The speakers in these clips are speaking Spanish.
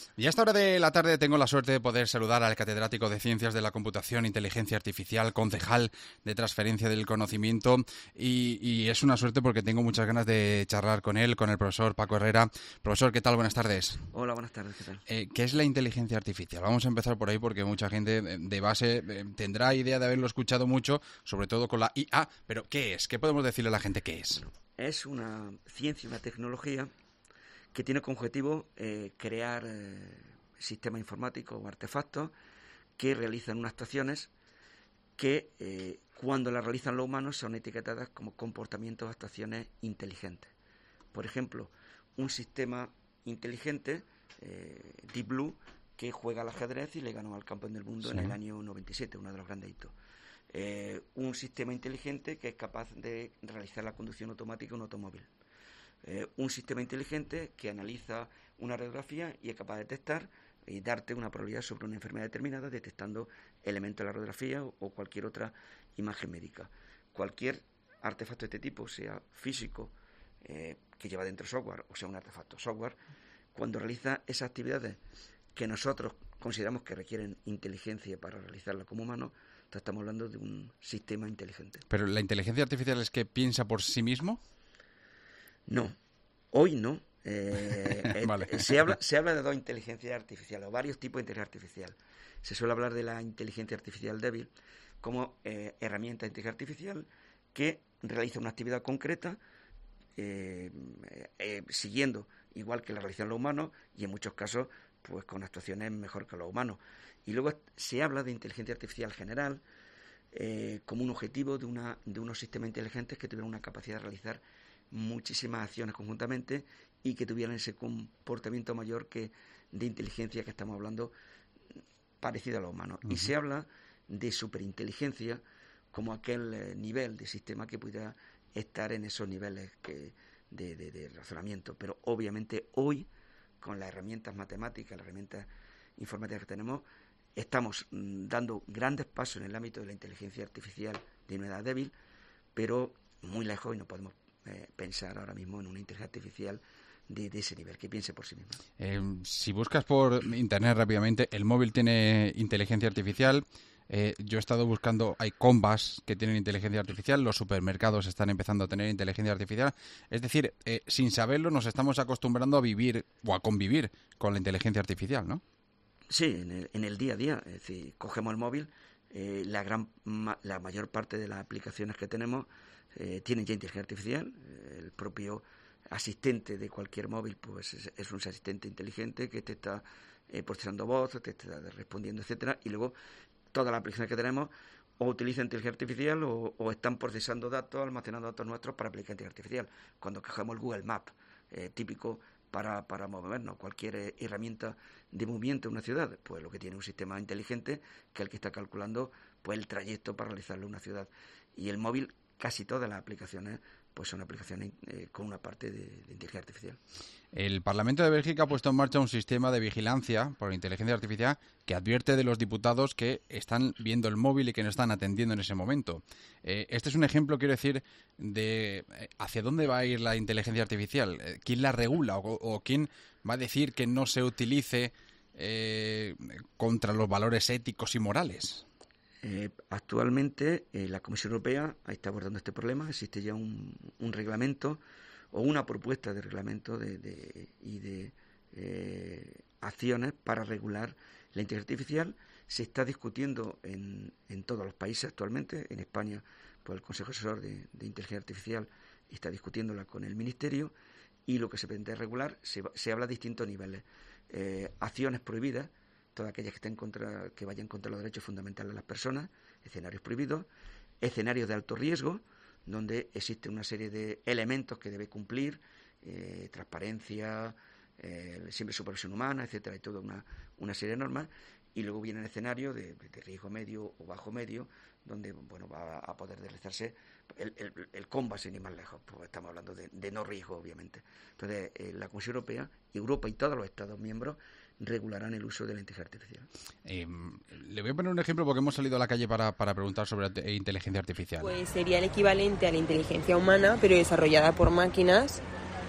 Y a esta hora de la tarde tengo la suerte de poder saludar al catedrático de Ciencias de la Computación e Inteligencia Artificial, concejal de Transferencia del Conocimiento, y es una suerte porque tengo muchas ganas de charlar con él, con el profesor Paco Herrera. Profesor, ¿qué tal? Buenas tardes. Hola, buenas tardes, ¿qué tal? ¿Qué es la inteligencia artificial? Vamos a empezar por ahí porque mucha gente de base tendrá idea de haberlo escuchado mucho, sobre todo con la IA, pero ¿qué es? ¿Qué podemos decirle a la gente que es? Es una ciencia, una tecnología que tiene como objetivo crear sistemas informáticos o artefactos que realizan unas actuaciones que cuando las realizan los humanos son etiquetadas como comportamientos o actuaciones inteligentes. Por ejemplo, un sistema inteligente, Deep Blue, que juega al ajedrez y le ganó al campeón del mundo en el año 97, uno de los grandes hitos. Un sistema inteligente que es capaz de realizar la conducción automática de un automóvil. Un sistema inteligente que analiza una radiografía y es capaz de detectar y darte una probabilidad sobre una enfermedad determinada detectando elementos de la radiografía o cualquier otra imagen médica. Cualquier artefacto de este tipo, sea físico, que lleva dentro software, o sea un artefacto software, cuando realiza esas actividades que nosotros consideramos que requieren inteligencia para realizarla como humanos, estamos hablando de un sistema inteligente. ¿Pero la inteligencia artificial es que piensa por sí mismo? No, hoy no. Vale. Se habla de dos inteligencias artificiales, o varios tipos de inteligencia artificial. Se suele hablar de la inteligencia artificial débil como herramienta de inteligencia artificial que realiza una actividad concreta siguiendo igual que la realizan los humanos y en muchos casos pues con actuaciones mejor que los humanos. Y luego se habla de inteligencia artificial general como un objetivo de unos sistemas inteligentes que tuvieran una capacidad de realizar muchísimas acciones conjuntamente y que tuvieran ese comportamiento mayor que de inteligencia que estamos hablando parecido a los humanos. Uh-huh. Y se habla de superinteligencia como aquel nivel de sistema que pudiera estar en esos niveles de razonamiento. Pero obviamente hoy, con las herramientas matemáticas, las herramientas informáticas que tenemos, estamos dando grandes pasos en el ámbito de la inteligencia artificial de una edad débil, pero muy lejos y no podemos pensar ahora mismo en una inteligencia artificial de ese nivel, que piense por sí misma. Si buscas por internet rápidamente, el móvil tiene inteligencia artificial. Yo he estado buscando, hay combas que tienen inteligencia artificial, los supermercados están empezando a tener inteligencia artificial. Es decir, sin saberlo nos estamos acostumbrando a vivir o a convivir con la inteligencia artificial, ¿no? Sí, en el día a día. Es decir, cogemos el móvil, la mayor parte de las aplicaciones que tenemos tienen ya inteligencia artificial. El propio asistente de cualquier móvil pues es un asistente inteligente que te está procesando voz, te está respondiendo, etcétera, y luego todas las aplicaciones que tenemos o utilizan inteligencia artificial o están procesando datos, almacenando datos nuestros para aplicar inteligencia artificial. Cuando cogemos el Google Maps, típico para movernos, cualquier herramienta de movimiento en una ciudad, pues lo que tiene un sistema inteligente que es el que está calculando pues el trayecto para realizarlo en una ciudad. Y el móvil, casi todas las aplicaciones pues son aplicaciones con una parte de inteligencia artificial. El Parlamento de Bélgica ha puesto en marcha un sistema de vigilancia por inteligencia artificial que advierte de los diputados que están viendo el móvil y que no están atendiendo en ese momento. Este es un ejemplo, quiero decir, de hacia dónde va a ir la inteligencia artificial. ¿Quién la regula o quién va a decir que no se utilice contra los valores éticos y morales? Actualmente la Comisión Europea está abordando este problema. Existe ya un reglamento o una propuesta de reglamento y de acciones para regular la inteligencia artificial. Se está discutiendo en todos los países actualmente. En España, pues el Consejo Asesor de Inteligencia Artificial está discutiéndola con el Ministerio y lo que se pretende regular se habla de distintos niveles. Acciones prohibidas, todas aquellas que vayan contra los derechos fundamentales de las personas, escenarios prohibidos, escenarios de alto riesgo, donde existe una serie de elementos que debe cumplir, transparencia, siempre supervisión humana, etcétera, y toda una serie de normas, y luego viene el escenario de riesgo medio o bajo medio, donde va a poder realizarse el comba sin ir más lejos, pues estamos hablando de no riesgo, obviamente. Entonces, la Comisión Europea, Europa y todos los Estados miembros regularán el uso de la inteligencia artificial. Le voy a poner un ejemplo porque hemos salido a la calle para preguntar sobre inteligencia artificial. Pues sería el equivalente a la inteligencia humana, pero desarrollada por máquinas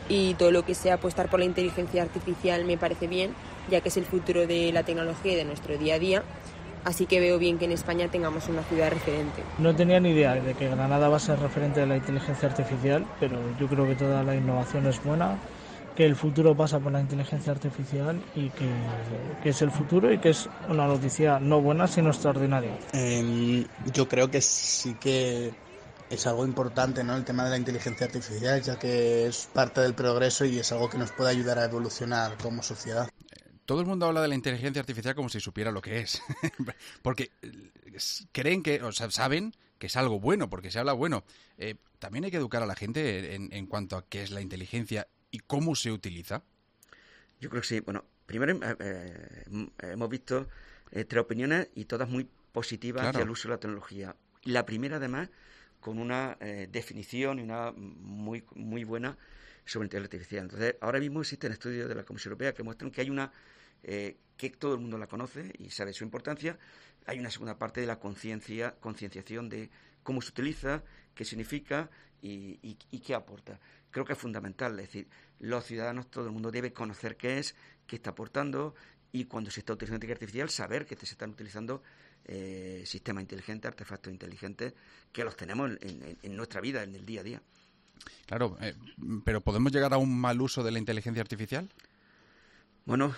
y todo lo que sea apostar por la inteligencia artificial me parece bien, ya que es el futuro de la tecnología y de nuestro día a día. Así que veo bien que en España tengamos una ciudad referente. No tenía ni idea de que Granada va a ser referente de la inteligencia artificial, pero yo creo que toda la innovación es buena, que el futuro pasa por la inteligencia artificial y que es el futuro y que es una noticia no buena sino extraordinaria. Yo creo que sí que es algo importante, ¿no? El tema de la inteligencia artificial, ya que es parte del progreso y es algo que nos puede ayudar a evolucionar como sociedad. Todo el mundo habla de la inteligencia artificial como si supiera lo que es, porque creen que, o sea, saben que es algo bueno, porque se habla bueno. También hay que educar a la gente en cuanto a qué es la inteligencia y cómo se utiliza. Yo creo que sí. Bueno, primero hemos visto 3 opiniones y todas muy positivas hacia el uso de la tecnología. La primera, además, con una definición y una muy, muy buena sobre inteligencia artificial. Entonces, ahora mismo existen estudios de la Comisión Europea que muestran que hay una que todo el mundo la conoce y sabe su importancia. Hay una segunda parte de la concienciación de cómo se utiliza, qué significa y qué aporta. Creo que es fundamental, es decir, los ciudadanos, todo el mundo debe conocer qué es, qué está aportando y cuando se está utilizando inteligencia artificial, saber que se están utilizando sistemas inteligentes, artefactos inteligentes, que los tenemos en nuestra vida, en el día a día. Claro, pero ¿podemos llegar a un mal uso de la inteligencia artificial? Bueno,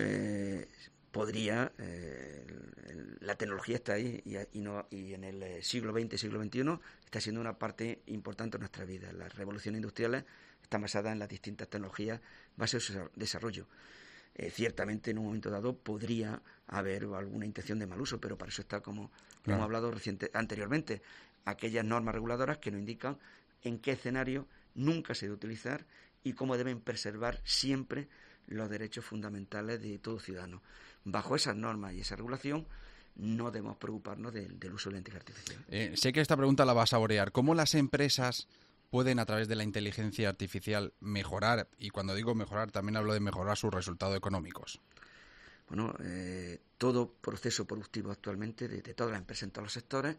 podría. La tecnología está ahí y en el siglo XX, siglo XXI está siendo una parte importante de nuestra vida. Las revoluciones industriales están basadas en las distintas tecnologías, base de desarrollo. Ciertamente en un momento dado podría haber alguna intención de mal uso, pero para eso está, como hemos hablado anteriormente, aquellas normas reguladoras que nos indican en qué escenario nunca se debe utilizar y cómo deben preservar siempre los derechos fundamentales de todo ciudadano. Bajo esas normas y esa regulación no debemos preocuparnos del uso de la inteligencia artificial. Sé que esta pregunta la vas a saborear. ¿Cómo las empresas pueden, a través de la inteligencia artificial, mejorar? Y cuando digo mejorar, también hablo de mejorar sus resultados económicos. Bueno, todo proceso productivo actualmente de todas las empresas en todos los sectores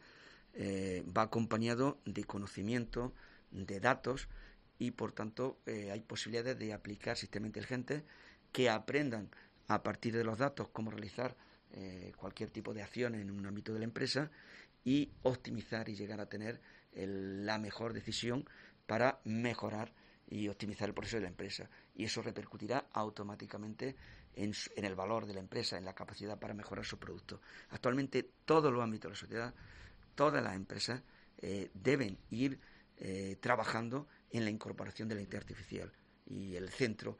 va acompañado de conocimiento, de datos y, por tanto, hay posibilidades de aplicar sistemas inteligentes que aprendan a partir de los datos cómo realizar cualquier tipo de acción en un ámbito de la empresa y optimizar y llegar a tener la mejor decisión para mejorar y optimizar el proceso de la empresa. Y eso repercutirá automáticamente en el valor de la empresa, en la capacidad para mejorar su producto. Actualmente, todos los ámbitos de la sociedad, todas las empresas deben ir trabajando en la incorporación de la inteligencia artificial. Y el centro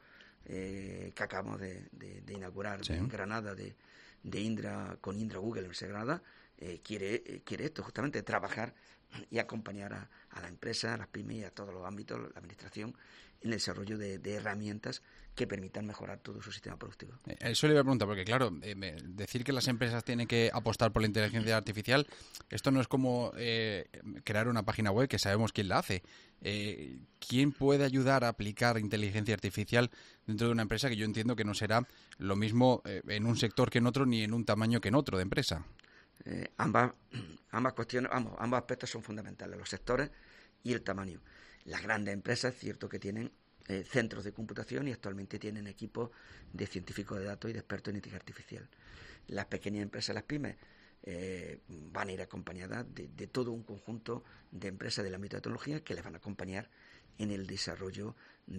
que acabamos de inaugurar en Granada de Indra, con Indra Google en Granada, quiere esto, justamente trabajar y acompañar a la empresa, a las pymes y a todos los ámbitos, la administración, en el desarrollo de herramientas que permitan mejorar todo su sistema productivo. Eso le iba a preguntar, porque claro, decir que las empresas tienen que apostar por la inteligencia artificial, esto no es como crear una página web que sabemos quién la hace. ¿Quién puede ayudar a aplicar inteligencia artificial dentro de una empresa que yo entiendo que no será lo mismo en un sector que en otro ni en un tamaño que en otro de empresa? Ambas cuestiones, ambos aspectos son fundamentales, los sectores y el tamaño. Las grandes empresas es cierto que tienen centros de computación y actualmente tienen equipos de científicos de datos y de expertos en inteligencia artificial. Las pequeñas empresas, las pymes, van a ir acompañadas de todo un conjunto de empresas del ámbito de tecnología que les van a acompañar en el desarrollo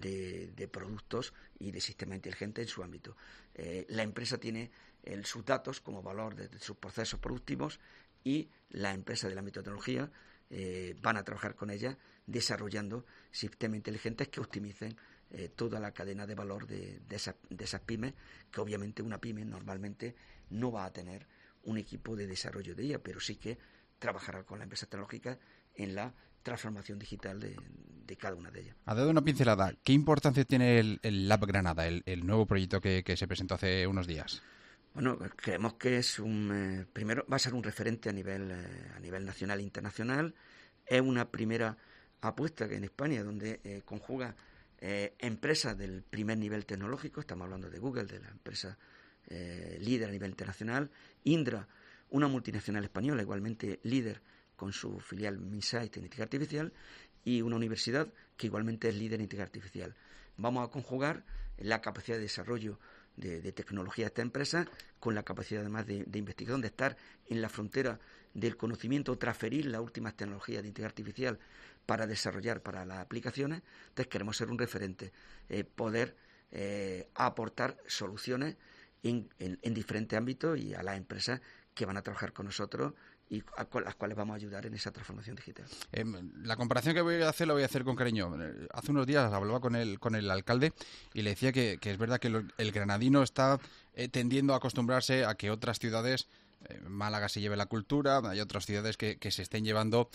de productos y de sistemas inteligentes en su ámbito. La empresa tiene sus datos como valor de sus procesos productivos y las empresas del ámbito de tecnología van a trabajar con ellas desarrollando sistemas inteligentes que optimicen toda la cadena de valor de esas pymes, que obviamente una pyme normalmente no va a tener un equipo de desarrollo de ella, pero sí que trabajará con las empresas tecnológicas en la transformación digital de cada una de ellas. Ha dado una pincelada. ¿Qué importancia tiene el Lab Granada, el nuevo proyecto que se presentó hace unos días? Bueno, creemos que es primero va a ser un referente a nivel nacional e internacional. Es una primera apuesta que en España, donde conjuga empresas del primer nivel tecnológico. Estamos hablando de Google, de la empresa líder a nivel internacional. Indra, una multinacional española, igualmente líder con su filial Minsight en inteligencia artificial, y una universidad que igualmente es líder en inteligencia artificial. vamos a conjugar la capacidad de desarrollo de tecnología de esta empresa con la capacidad además de investigación, de estar en la frontera del conocimiento, transferir las últimas tecnologías de inteligencia artificial para desarrollar para las aplicaciones. Entonces queremos ser un referente, poder aportar soluciones en diferentes ámbitos y a las empresas que van a trabajar con nosotros y con las cuales vamos a ayudar en esa transformación digital. La comparación que voy a hacer la voy a hacer con cariño. Hace unos días hablaba con el alcalde y le decía que es verdad que el granadino está tendiendo a acostumbrarse a que otras ciudades, Málaga se lleve la cultura, hay otras ciudades que se estén llevando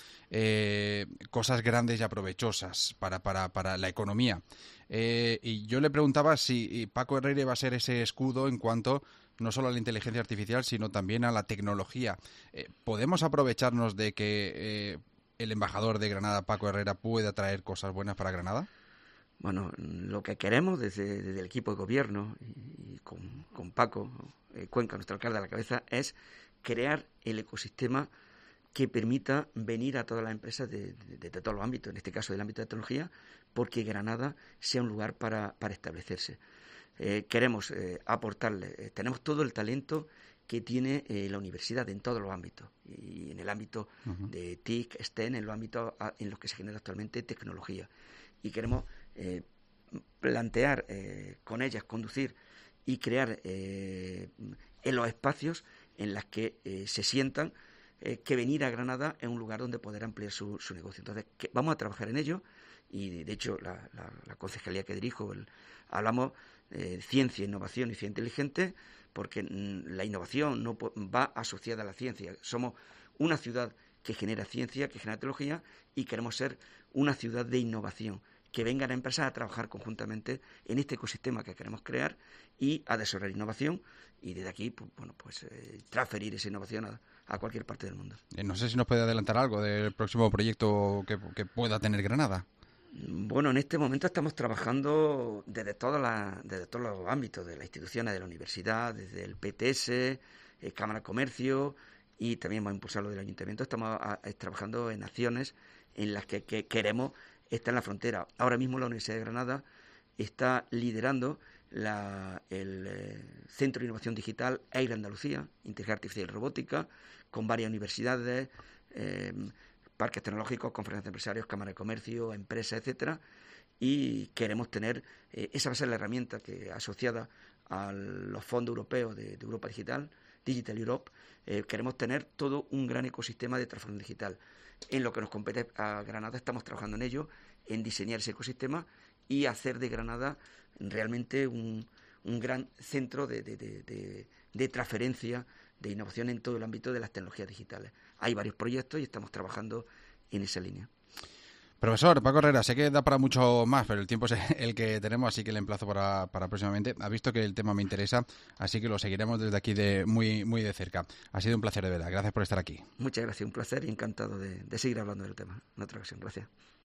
cosas grandes y aprovechosas para la economía. Y yo le preguntaba si Paco Herrera va a ser ese escudo en cuanto no solo a la inteligencia artificial, sino también a la tecnología. ¿Podemos aprovecharnos de que el embajador de Granada, Paco Herrera, pueda traer cosas buenas para Granada? Bueno, lo que queremos desde el equipo de gobierno y con Paco Cuenca, nuestro alcalde a la cabeza, es crear el ecosistema que permita venir a todas las empresas de todos los ámbitos, en este caso del ámbito de tecnología, porque Granada sea un lugar para establecerse. Queremos aportarle, tenemos todo el talento que tiene la universidad en todos los ámbitos, y en el ámbito de TIC, STEM, en los ámbitos en los que se genera actualmente tecnología. Y queremos plantear con ellas, conducir y crear en los espacios en los que se sientan que venir a Granada es un lugar donde poder ampliar su negocio. Entonces, vamos a trabajar en ello y, de hecho, la concejalía que dirijo, hablamos de ciencia, innovación y ciencia inteligente, porque la innovación no va asociada a la ciencia. Somos una ciudad que genera ciencia, que genera tecnología, y queremos ser una ciudad de innovación, que vengan a empresas a trabajar conjuntamente en este ecosistema que queremos crear y a desarrollar innovación, y desde aquí transferir esa innovación a cualquier parte del mundo. No sé si nos puede adelantar algo del próximo proyecto que pueda tener Granada. Bueno, en este momento estamos trabajando desde todos los ámbitos de las instituciones, de la universidad, desde el PTS, Cámara de Comercio, y también vamos a impulsar lo del Ayuntamiento. Estamos trabajando en acciones en las que queremos estar en la frontera. Ahora mismo la Universidad de Granada está liderando el Centro de Innovación Digital EIR Andalucía, Inteligencia Artificial y Robótica, con varias universidades, parques tecnológicos, conferencias de empresarios, Cámara de Comercio, empresas, etcétera, y queremos tener, esa va a ser la herramienta que, asociada a los fondos europeos de Europa Digital, Digital Europe, queremos tener todo un gran ecosistema de transformación digital. En lo que nos compete a Granada estamos trabajando en ello, en diseñar ese ecosistema y hacer de Granada realmente un gran centro de transferencia, de innovación en todo el ámbito de las tecnologías digitales. Hay varios proyectos y estamos trabajando en esa línea. Profesor Paco Herrera, sé que da para mucho más, pero el tiempo es el que tenemos, así que le emplazo para próximamente. Ha visto que el tema me interesa, así que lo seguiremos desde aquí muy de cerca. Ha sido un placer, de verdad. Gracias por estar aquí. Muchas gracias, un placer y encantado de seguir hablando del tema en otra ocasión. Gracias.